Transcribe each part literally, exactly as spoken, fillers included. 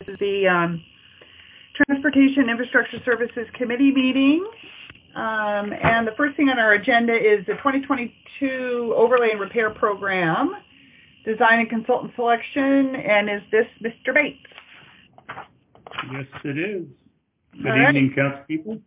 is the um, Transportation Infrastructure Services Committee meeting. Um, and the first thing on our agenda is the twenty twenty-two Overlay and Repair Program, Design and Consultant Selection. And is this Mister Bates? Yes, it is. Good All evening, right. council people.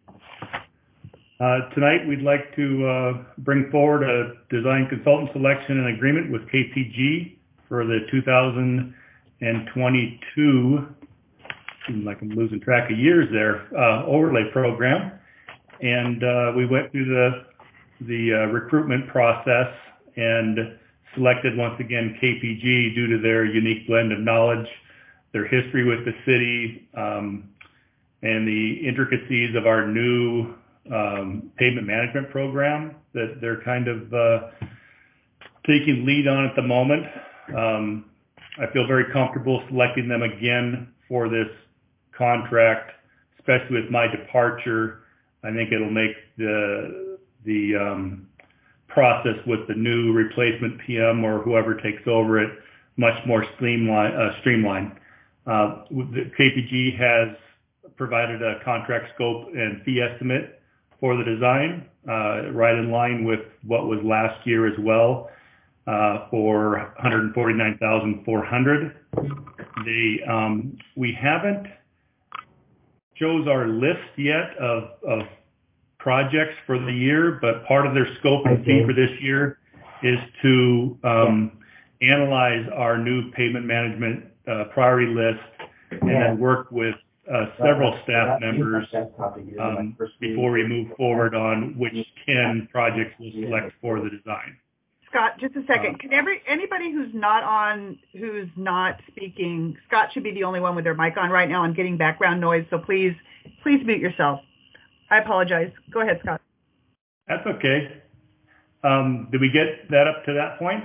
Uh, tonight, we'd like to uh, bring forward a design consultant selection and agreement with K P G for the two thousand twenty-two, seems like I'm losing track of years there, uh, overlay program. And uh, we went through the, the uh, recruitment process and selected once again K P G due to their unique blend of knowledge, their history with the city, um, and the intricacies of our new um, pavement management program that they're kind of uh, taking lead on at the moment. Um, I feel very comfortable selecting them again for this contract, especially with my departure. I think it'll make the the um, process with the new replacement P M or whoever takes over it much more streamlined. Uh, streamlined. Uh, the K P G has provided a contract scope and fee estimate for the design, uh, right in line with what was last year as well, uh, for one hundred forty-nine thousand four hundred dollars. They, um, we haven't chose our list yet of, of projects for the year, but part of their scope and fee for this year is to um, yeah. analyze our new pavement management uh, priority list and yeah. then work with uh, several staff members um, before we move forward on which ten projects we'll select for the design. Scott, just a second. Can every anybody who's not on, who's not speaking, Scott should be the only one with their mic on right now. I'm getting background noise, so please, please mute yourself. I apologize. Go ahead, Scott. That's okay. Um, did we get that up to that point?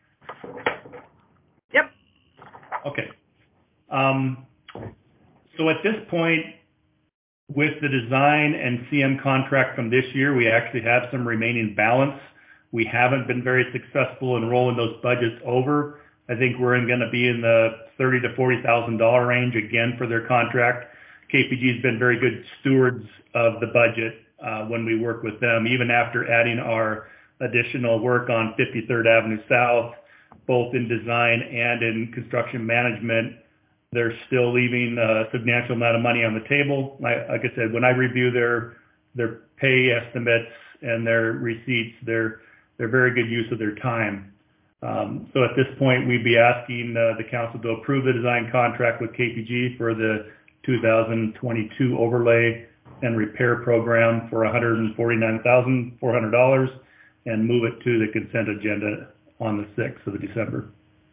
Yep. Okay. Um, so at this point, with the design and C M contract from this year, we actually have some remaining balance. We haven't been very successful in rolling those budgets over. I think we're going to be in the thirty to forty thousand dollar range again for their contract. K P G has been very good stewards of the budget uh, when we work with them, even after adding our additional work on fifty-third Avenue South, both in design and in construction management. They're still leaving a substantial amount of money on the table. Like, like I said, when I review their their pay estimates and their receipts, they're they're very good use of their time. Um, so at this point, we'd be asking uh, the council to approve the design contract with K P G for the two thousand twenty-two overlay and repair program for one hundred forty-nine thousand four hundred dollars and move it to the consent agenda on the sixth of December.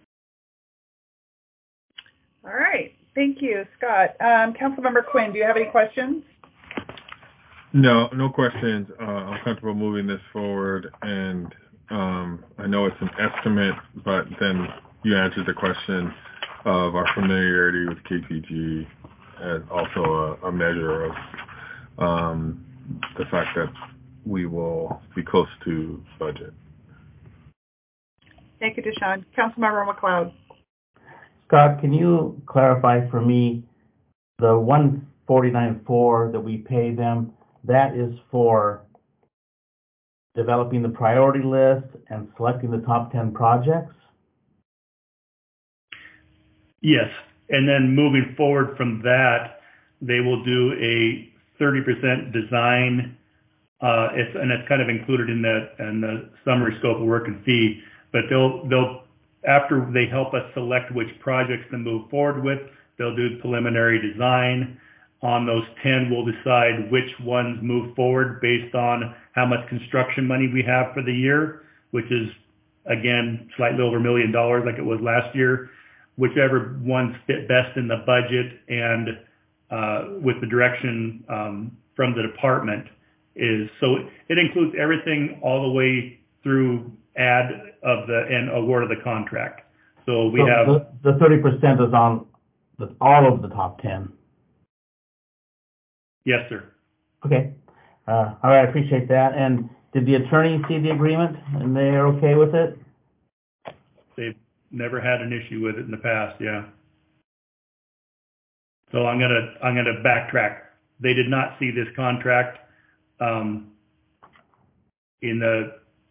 All right. Thank you, Scott. Um, Councilmember Quinn, do you have any questions? No, no questions. Uh, I'm comfortable moving this forward, and um, I know it's an estimate, but then you answered the question of our familiarity with K P G and also a, a measure of um, the fact that we will be close to budget. Thank you, Deshaun. Councilmember McLeod. Scott, can you clarify for me the one forty-nine four that we pay them? That is for developing the priority list and selecting the top ten projects? Yes, and then moving forward from that, they will do a thirty percent design, uh, it's, and it's kind of included in the, in the summary scope of work and fee, but they'll, they'll, after they help us select which projects to move forward with, they'll do preliminary design. On those ten, we'll decide which ones move forward based on how much construction money we have for the year, which is, again, slightly over a million dollars like it was last year. Whichever ones fit best in the budget and uh, with the direction um, from the department is. So it includes everything all the way through add of the and award of the contract. So we so have... The, the thirty percent is on the, all of the top ten. Yes, sir. Okay. Uh, all right, I appreciate that. And did the attorney see the agreement and they're okay with it? They've never had an issue with it in the past, yeah. So I'm gonna, I'm gonna backtrack. They did not see this contract, um, in the,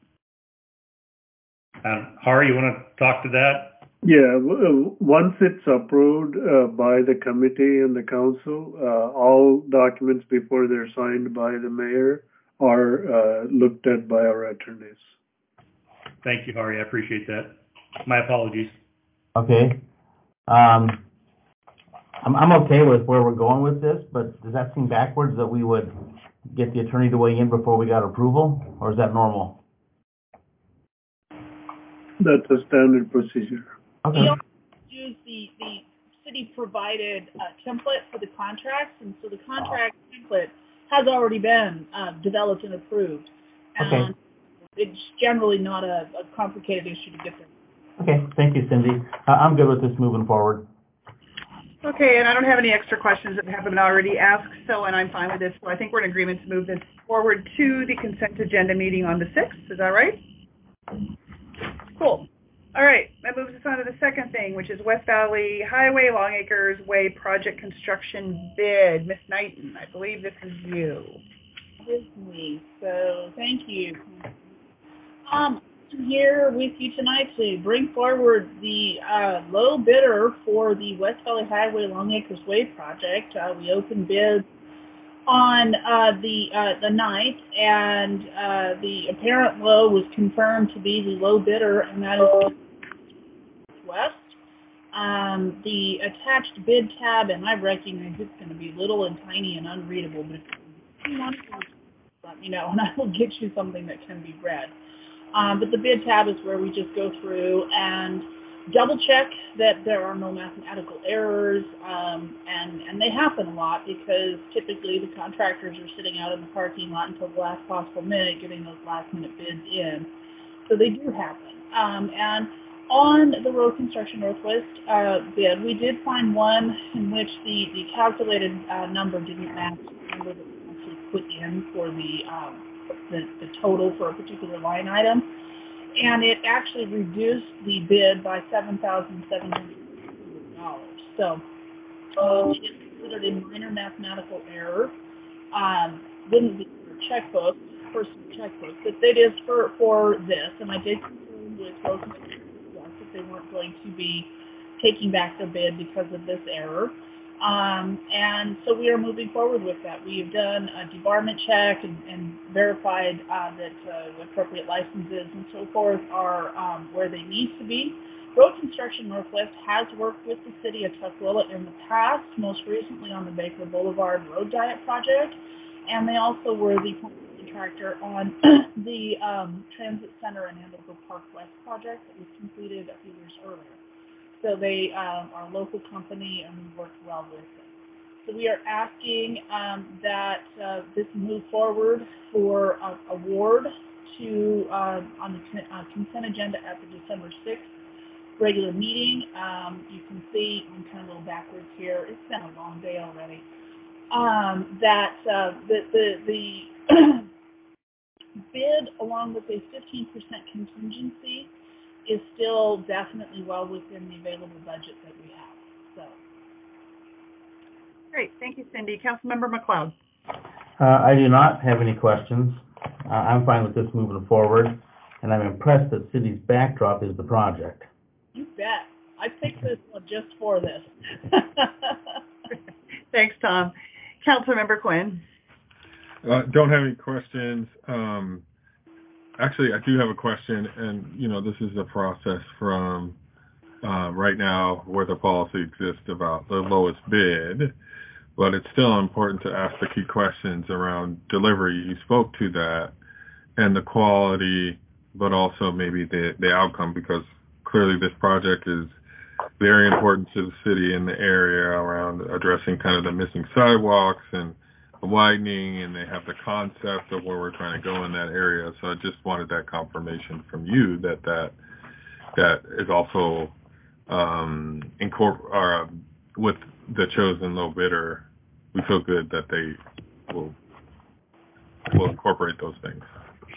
uh, Hari, you wanna talk to that? Yeah, w- once it's approved uh, by the committee and the council, uh, all documents before they're signed by the mayor are uh, looked at by our attorneys. Thank you, Hari. I appreciate that. My apologies. Okay. Um, I'm, I'm okay with where we're going with this, but does that seem backwards that we would get the attorney to weigh in before we got approval, or is that normal? That's a standard procedure. Okay. We also use the, the city-provided uh, template for the contracts, and so the contract template has already been uh, developed and approved. And Okay. it's generally not a, a complicated issue to get there. Okay, thank you, Cindy. Uh, I'm good with this moving forward. Okay, and I don't have any extra questions that haven't been already asked, so, and I'm fine with this. So I think we're in agreement to move this forward to the consent agenda meeting on the sixth. Is that right? Cool. All right, that moves us on to the second thing, which is West Valley Highway Longacres Way project construction bid. Miss Knighton, I believe this is you. With me, so thank you. Um, I'm here with you tonight to bring forward the uh, low bidder for the West Valley Highway Longacres Way project. Uh, we opened bids on uh, the uh, the ninth, and uh, the apparent low was confirmed to be the low bidder, and that is West. Um, the attached bid tab, and I recognize it's going to be little and tiny and unreadable, but if you want to, let me know, and I will get you something that can be read. Um, but the bid tab is where we just go through and double check that there are no mathematical errors, um, and, and they happen a lot because typically the contractors are sitting out in the parking lot until the last possible minute getting those last minute bids in. So they do happen. Um, and on the Road Construction Northwest uh, bid, we did find one in which the, the calculated uh, number didn't match the number that we actually put in for the, um, the, the total for a particular line item. And it actually reduced the bid by seven thousand seven hundred dollars. So um, it is considered a minor mathematical error. Um, wouldn't be for checkbook, personal checkbook, but it is for, for this. And I did confirm with Road Construction that they weren't going to be taking back their bid because of this error. Um, and so we are moving forward with that. We've done a debarment check and, and verified uh, that uh, appropriate licenses and so forth are um, where they need to be. Road Construction Northwest has worked with the city of Tukwila in the past, most recently on the Baker Boulevard Road Diet project, and they also were the contractor on the um, Transit Center and Andover Park West project that was completed a few years earlier. So they um, are a local company, and we work well with them. So we are asking um, that uh, this move forward for uh, award to uh, on the con- uh, consent agenda at the December sixth regular meeting. Um, you can see I'm kind of a little backwards here. It's been a long day already. Um, that uh, the the, the bid, along with a fifteen percent contingency, is still definitely well within the available budget that we have. So, Great. Thank you, Cindy. Councilmember McLeod. Uh, I do not have any questions. Uh, I'm fine with this moving forward, and I'm impressed that city's backdrop is the project. you bet. I picked this one just for this. Thanks, Tom. Councilmember Quinn. Uh, don't have any questions. Um, Actually, I do have a question, and, you know, this is a process from uh, right now where the policy exists about the lowest bid, but it's still important to ask the key questions around delivery. You spoke to that and the quality, but also maybe the, the outcome, because clearly this project is very important to the city and the area around addressing kind of the missing sidewalks and widening, and they have the concept of where we're trying to go in that area. So I just wanted that confirmation from you that that that is also um, incorpor- or, uh, with the chosen low bidder. We feel good that they will will incorporate those things.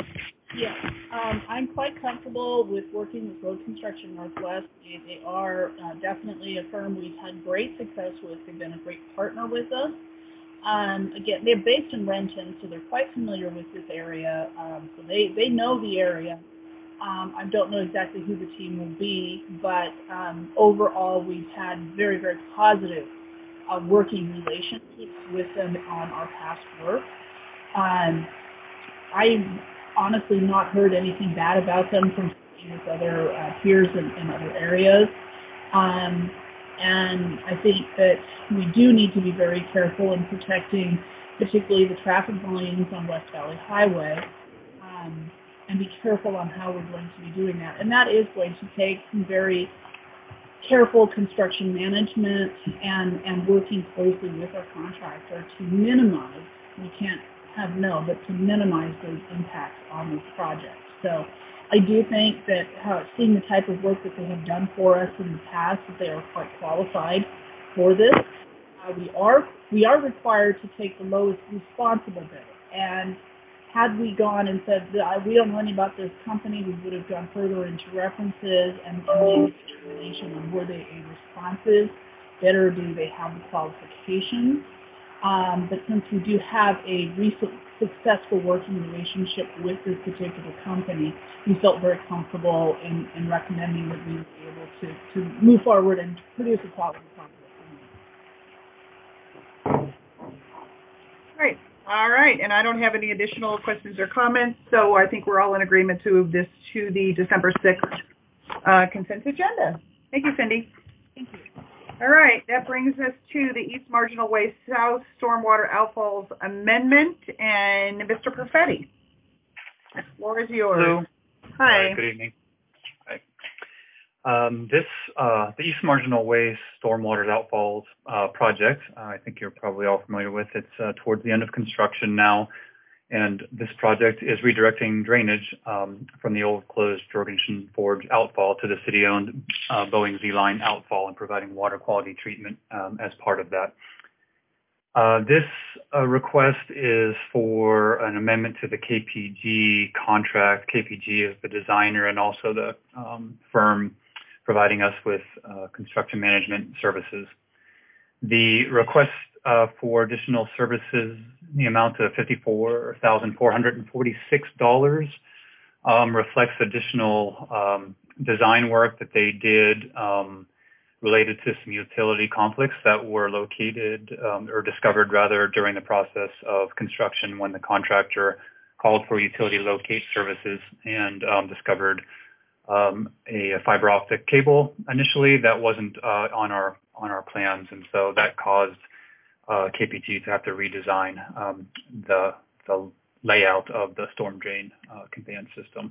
Yeah, um, I'm quite comfortable with working with Road Construction Northwest. They, they are uh, definitely a firm we've had great success with. They've been a great partner with us. Um, again, they're based in Renton, so they're quite familiar with this area. Um, so they, they know the area. Um, I don't know exactly who the team will be, but um, overall we've had very, very positive uh, working relationships with them on our past work. Um, I've honestly not heard anything bad about them from speaking with other uh, peers in, in other areas. Um, and I think that we do need to be very careful in protecting particularly the traffic volumes on West Valley Highway, um, and be careful on how we're going to be doing that. And that is going to take some very careful construction management and, and working closely with our contractor to minimize, we can't have no, but to minimize those impacts on this project. So I do think that uh, seeing the type of work that they have done for us in the past, that they are quite qualified for this. Uh, we are we are required to take the lowest responsible bidder. And had we gone and said, we don't know anything about this company, we would have gone further into references and made a determination on were they a responsive bidder, do they have the qualifications. Um, but since we do have a recent successful working relationship with this particular company, we felt very comfortable in, in recommending that we would be able to, to move forward and produce a quality product. Great. All right. And I don't have any additional questions or comments, so I think we're all in agreement to move this to the December sixth uh, consent agenda. Thank you, Cindy. Thank you. All right, that brings us to the East Marginal Way South Stormwater Outfalls Amendment, and Mister Perfetti. The floor is yours. Hello. Hi. Hi. Good evening. Hi. Um, this, uh, the East Marginal Way Stormwater Outfalls uh, project, uh, I think you're probably all familiar with. It's uh, towards the end of construction now, and this project is redirecting drainage um, from the old closed Jorgensen Forge outfall to the city-owned uh, Boeing Z-Line outfall and providing water quality treatment um, as part of that. Uh, this uh, request is for an amendment to the K P G contract. K P G is the designer and also the um, firm providing us with uh, construction management services. The request uh, for additional services, the amount of fifty-four thousand four hundred forty-six dollars, um, reflects additional um, design work that they did um, related to some utility conflicts that were located um, or discovered rather during the process of construction when the contractor called for utility locate services and um, discovered um, a fiber optic cable initially that wasn't uh, on our on our plans, and so that caused uh, K P G to have to redesign um, the the layout of the storm drain uh, conveyance system.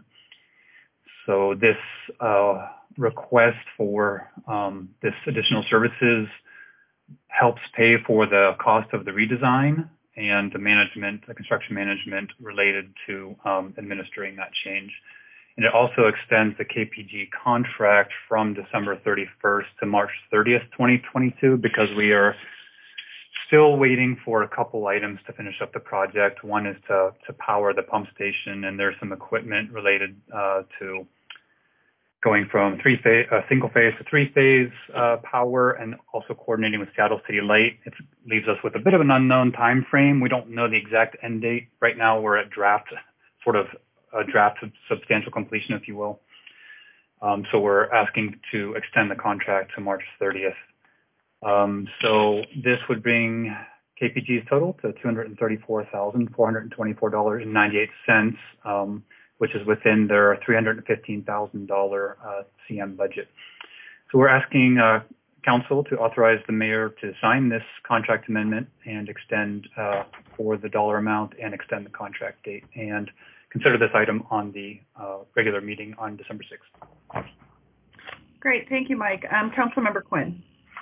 So this uh, request for um, this additional services helps pay for the cost of the redesign and the management, the construction management related to um, administering that change. And it also extends the K P G contract from December thirty-first to March thirtieth, twenty twenty-two, because we are still waiting for a couple items to finish up the project. One is to, to power the pump station, and there's some equipment related uh, to going from three phase, uh, single phase to three phase uh, power, and also coordinating with Seattle City Light. It leaves us with a bit of an unknown time frame. We don't know the exact end date. Right now we're at draft, sort of a draft of substantial completion, if you will. Um, so we're asking to extend the contract to March thirtieth. Um, so this would bring K P G's total to two hundred thirty-four thousand four hundred twenty-four dollars and ninety-eight cents, um, which is within their three hundred fifteen thousand dollars uh, C M budget. So we're asking uh, council to authorize the mayor to sign this contract amendment and extend uh, for the dollar amount and extend the contract date, and consider this item on the uh, regular meeting on December sixth. Great. Thank you, Mike. Um, Councilmember Quinn.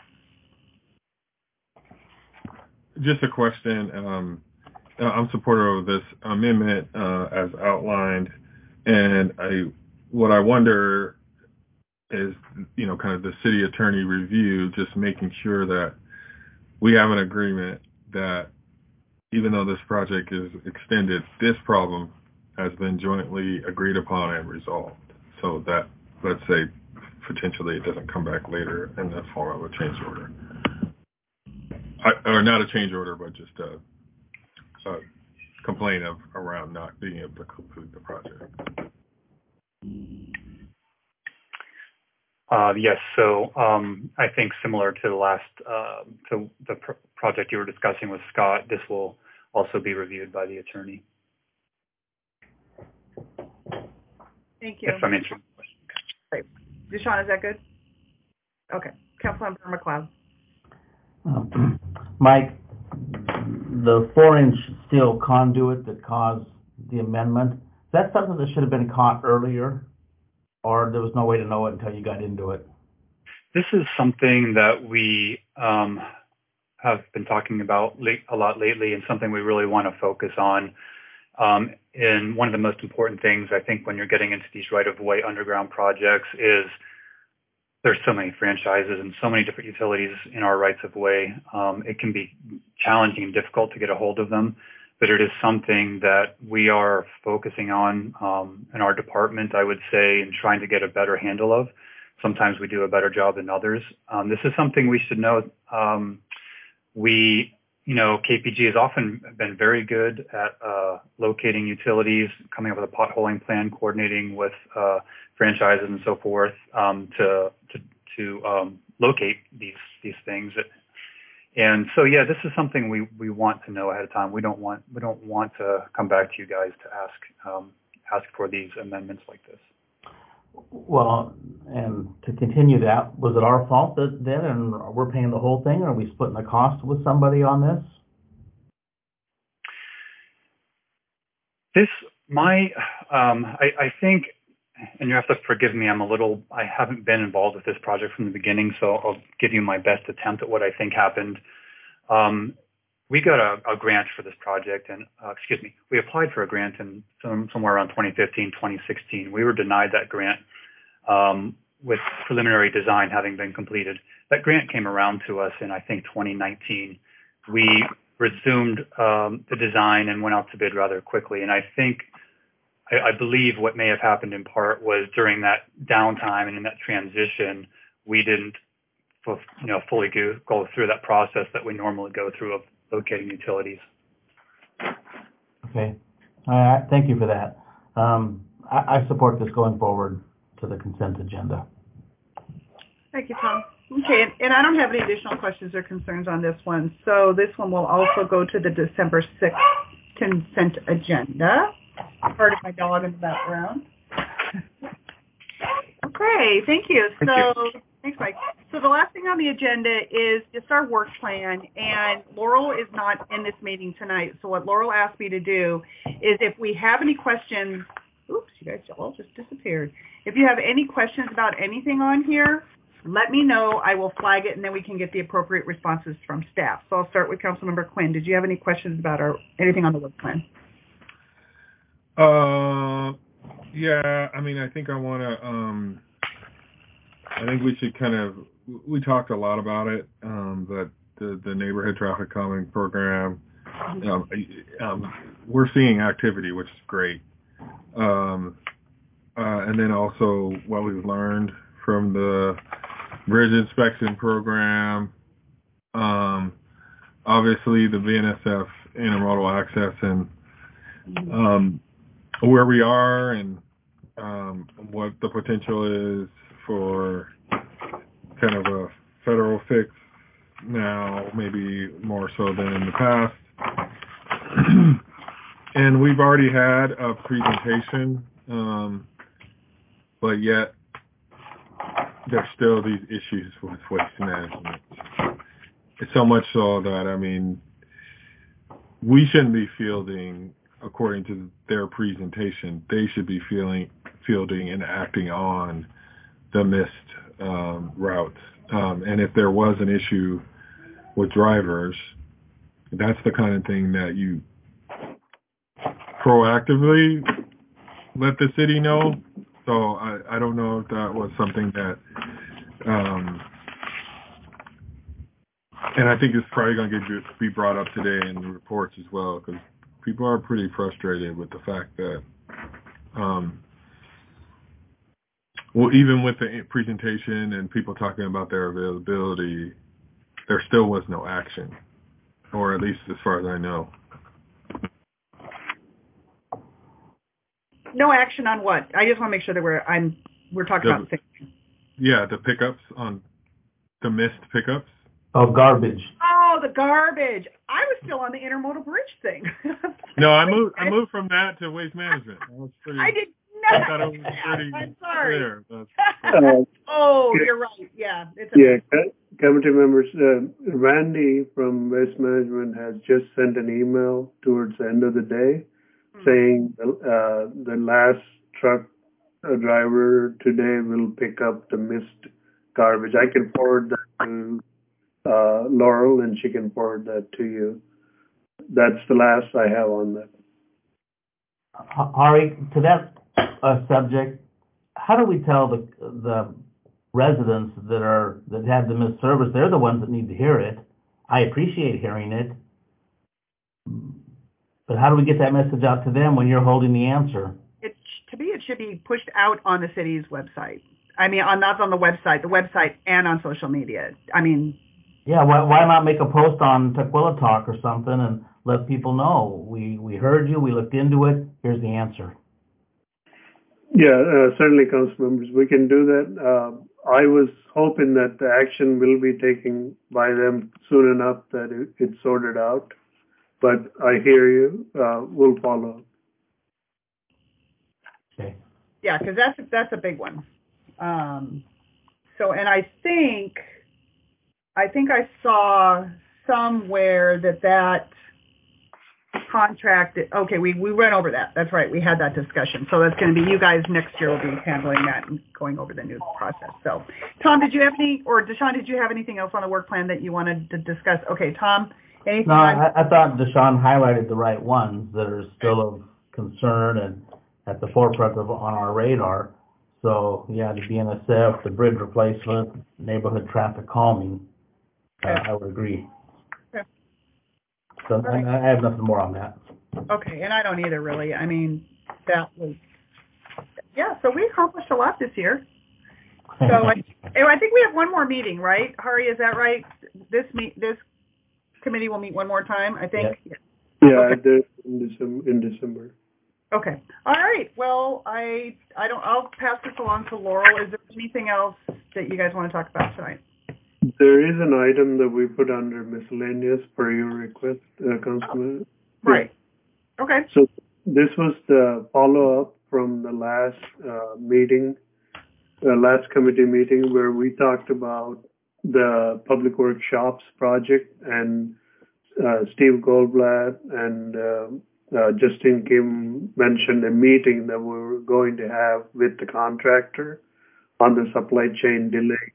Just a question. Um, I'm supportive of this amendment uh, as outlined, and I what I wonder is, you know, kind of the city attorney review, just making sure that we have an agreement that even though this project is extended, this problem has been jointly agreed upon and resolved. So that, let's say, potentially it doesn't come back later in the form of a change order. I, or not a change order, but just a, a complaint of around not being able to complete the project. Uh, yes, so um, I think similar to the last, uh, to the pr- project you were discussing with Scott, this will also be reviewed by the attorney. Thank you. If I'm answering the question. Great. Deshaun, is that good? Okay. Councilmember McLeod. Um, Mike, the four-inch steel conduit that caused the amendment, is that something that should have been caught earlier, or there was no way to know it until you got into it? This is something that we um, have been talking about late, a lot lately, and something we really want to focus on. Um, and one of the most important things, I think, when you're getting into these right-of-way underground projects is there's so many franchises and so many different utilities in our rights-of-way. Um, it can be challenging and difficult to get a hold of them, but it is something that we are focusing on um, in our department, I would say, and trying to get a better handle of. Sometimes we do a better job than others. Um, this is something we should know. Um, we You know, K P G has often been very good at uh, locating utilities, coming up with a potholing plan, coordinating with uh, franchises and so forth um, to to, to um, locate these these things. And so, yeah, this is something we, we want to know ahead of time. We don't want we don't want to come back to you guys to ask um, ask for these amendments like this. Well, and to continue that, was it our fault that then, and we're paying the whole thing, or are we splitting the cost with somebody on this? This, my, um, I, I think, and you have to forgive me, I'm a little, I haven't been involved with this project from the beginning, so I'll give you my best attempt at what I think happened. Um, we got a, a grant for this project, and uh, excuse me, we applied for a grant in some, somewhere around twenty fifteen, twenty sixteen. We were denied that grant um, with preliminary design having been completed. That grant came around to us in, I think, twenty nineteen. We resumed um, the design and went out to bid rather quickly, and I think, I, I believe what may have happened in part was during that downtime and in that transition, we didn't you know, fully go, go through that process that we normally go through of locating utilities. Okay. Uh, thank you for that. Um, I, I support this going forward to the consent agenda. Thank you, Tom. Okay, and, and I don't have any additional questions or concerns on this one. So this one will also go to the December sixth consent agenda. Part of my dog in the background. Okay, thank you. Thank so you. Thanks, Mike. So the last thing on the agenda is just our work plan, and Laurel is not in this meeting tonight. So what Laurel asked me to do is if we have any questions, oops, you guys all just disappeared. If you have any questions about anything on here, let me know. I will flag it, and then we can get the appropriate responses from staff. So I'll start with Councilmember Quinn. Did you have any questions about our anything on the work plan? Uh, yeah, I mean, I think I want to, um, I think we should kind of, we talked a lot about it, um, but the, the neighborhood traffic calming program, um, um, we're seeing activity, which is great. Um, uh, and then also what we've learned from the bridge inspection program, um, obviously the B N S F intermodal access and, um, where we are and um, what the potential is for kind of a federal fix now, maybe more so than in the past. And we've already had a presentation, um, but yet there's still these issues with waste management. It's so much so that, I mean, we shouldn't be fielding, according to their presentation, they should be feeling, fielding and acting on the missed um, routes. Um, and if there was an issue with drivers, that's the kind of thing that you proactively let the city know. So I, I don't know if that was something that, um, and I think it's probably going to be brought up today in the reports as well, because people are pretty frustrated with the fact that Um, well, even with the presentation and people talking about their availability, there still was no action, or at least as far as I know. No action on what? I just want to make sure that we're I'm we're talking The, about the same thing. Yeah, the pickups on the missed pickups. Oh, garbage. Oh, the garbage. I was still on the intermodal bridge thing. No, I moved. I moved from that to waste management. I, was pretty, I did not. I thought it was pretty I'm sorry. clear. But, Uh, oh, yeah. you're right. Yeah, it's a Yeah, co- committee members, uh, Randy from Waste Management has just sent an email towards the end of the day Hmm. saying uh, the last truck uh, driver today will pick up the missed garbage. I can forward that to uh, Laurel, and she can forward that to you. That's the last I have on that. H- Ari, to that uh, subject, how do we tell the the residents that are that have the missed service? They're the ones that need to hear it. I appreciate hearing it, but how do we get that message out to them when you're holding the answer? It to me, it should be pushed out on the city's website. I mean, on not on the website, the website and on social media. I mean, Yeah, why why not make a post on Tukwila Talk or something and let people know we we heard you, we looked into it. Here's the answer. Yeah, uh, certainly, council members, we can do that. Uh, I was hoping that the action will be taken by them soon enough that it, it's sorted out. But I hear you. Uh, we'll follow. Okay. yeah, because that's that's a big one. Um, so, and I think, I think I saw somewhere that that contract. Okay, we we went over that. That's right. We had that discussion. So that's going to be you guys next year will be handling that and going over the new process. So, Tom, did you have any, or Deshaun, did you have anything else on the work plan that you wanted to discuss? Okay, Tom, anything? No, on- I, I thought Deshaun highlighted the right ones that are still of concern and at the forefront of on our radar. So yeah, the B N S F, the bridge replacement, neighborhood traffic calming. Uh, Okay. I would agree. Okay. So right. I, I have nothing more on that. Okay, and I don't either, really. I mean, that was, yeah, so we accomplished a lot this year. So I, I think we have one more meeting, right? Hari, is that right? This meet, this committee will meet one more time, I think? Yeah. Yeah, Okay. the- in December. In December. Okay. All right. Well, I, I don't, I'll pass this along to Laurel. Is there anything else that you guys want to talk about tonight? There is an item that we put under miscellaneous per your request, uh, Councilman. Right. Okay. So this was the follow-up from the last uh, meeting, the last committee meeting where we talked about the Public Works Shops project, and uh, Steve Goldblatt and uh, uh, Justin Kim mentioned a meeting that we were going to have with the contractor on the supply chain delay.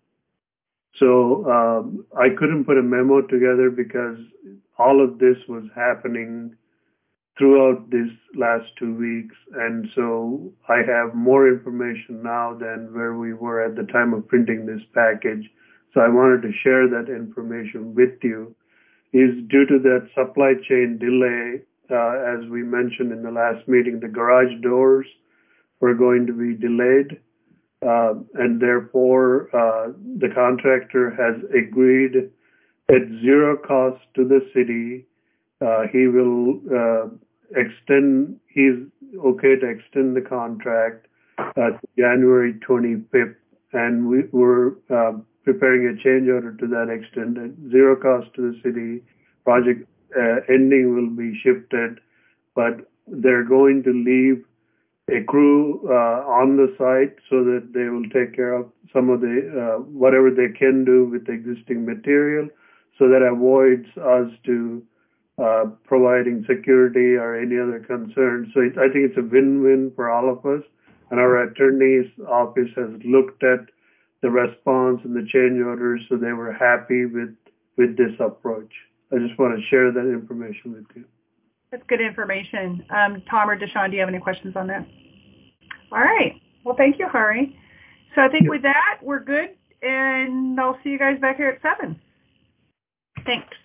So um, I couldn't put a memo together because all of this was happening throughout these last two weeks. And so I have more information now than where we were at the time of printing this package. So I wanted to share that information with you. Is due to that supply chain delay, uh, as we mentioned in the last meeting, the garage doors were going to be delayed. Uh, and therefore, uh, the contractor has agreed at zero cost to the city. Uh, he will uh, extend, he's okay to extend the contract uh, to January twenty-fifth. And we were uh, preparing a change order to that extent at zero cost to the city. Project uh, ending will be shifted, but they're going to leave a crew uh, on the site so that they will take care of some of the uh, whatever they can do with the existing material, so that avoids us to uh, providing security or any other concerns. So it, I think it's a win-win for all of us. And our attorney's office has looked at the response and the change orders, so they were happy with with this approach. I just want to share that information with you. That's good information. Um, Tom or Deshaun, do you have any questions on that? All right. Well, thank you, Hari. So I think with that, we're good, and I'll see you guys back here at seven. Thanks.